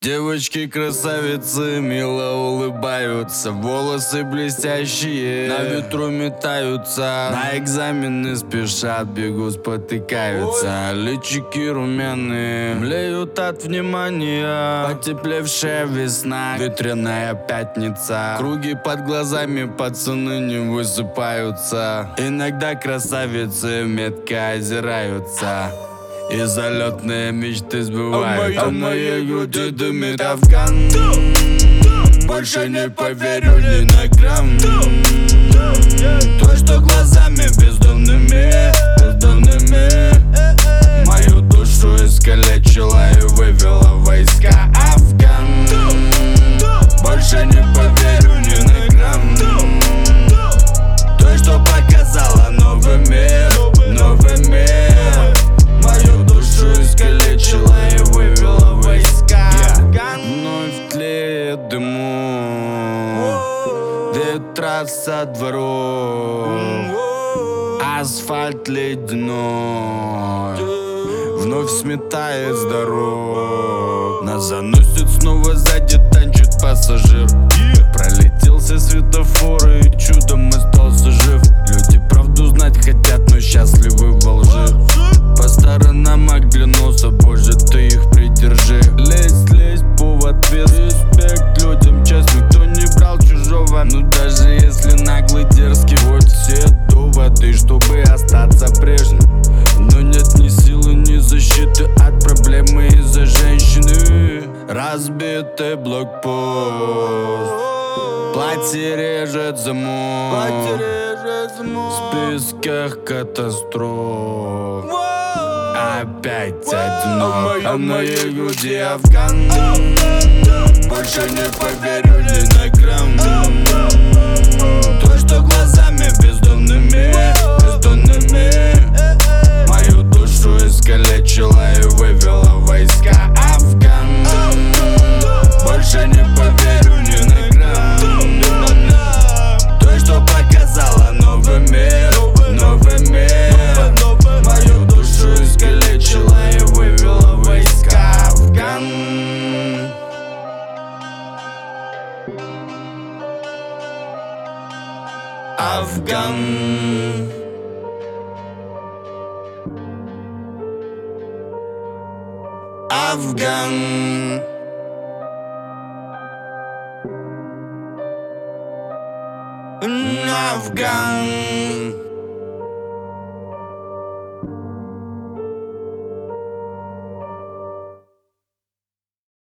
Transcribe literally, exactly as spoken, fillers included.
Девочки-красавицы мило улыбаются, волосы блестящие на ветру метаются, на экзамены спешат, бегут, спотыкаются. Личики румяные млеют от внимания, потеплевшая весна, ветреная пятница. Круги под глазами, пацаны не высыпаются. Иногда красавицы метко озираются, и залетные мечты сбываются. А моей груди дымит Афган, больше не поверю ни на грамм. То, что глазами бездомными, бездомными мою душу искалечила и вывела войска. Афган, больше не поверю ни на грамм. То, что показала новый мир, новый мир мою душу искалечила и вывела войска. yeah. Вновь тлеет дыму, ветра со дворов, асфальт ледяной вновь сметает с дорог. Нас заносит снова, сзади танчит пассажир. Пролетел все светофоры и чудом остался жив. Люди правду знать хотят, но счастливы во лжи. По сторонам оглянулся, боже, ты их придержи. Лезь, лезь, повод вес. Респект людям, честь, никто не брал чужого. Ну даже если наглый, дерзкий, вот все доводы, чтобы остаться прежним. Но нет ни силы, ни защиты от проблемы из-за женщины. Разбитый блокпост, платье режет замок, в списках катастроф опять одно. А в моей груди Афган, больше не поверю ни на грамм. То, что глазами бездомными, бездомными мою душу искалечила и вывела войска. Афган, больше не поверю ни на грамм. То, что показала новый мир, новый мир мою душу искалечила и вывела войска. Афган, Афган, Афган, Афган.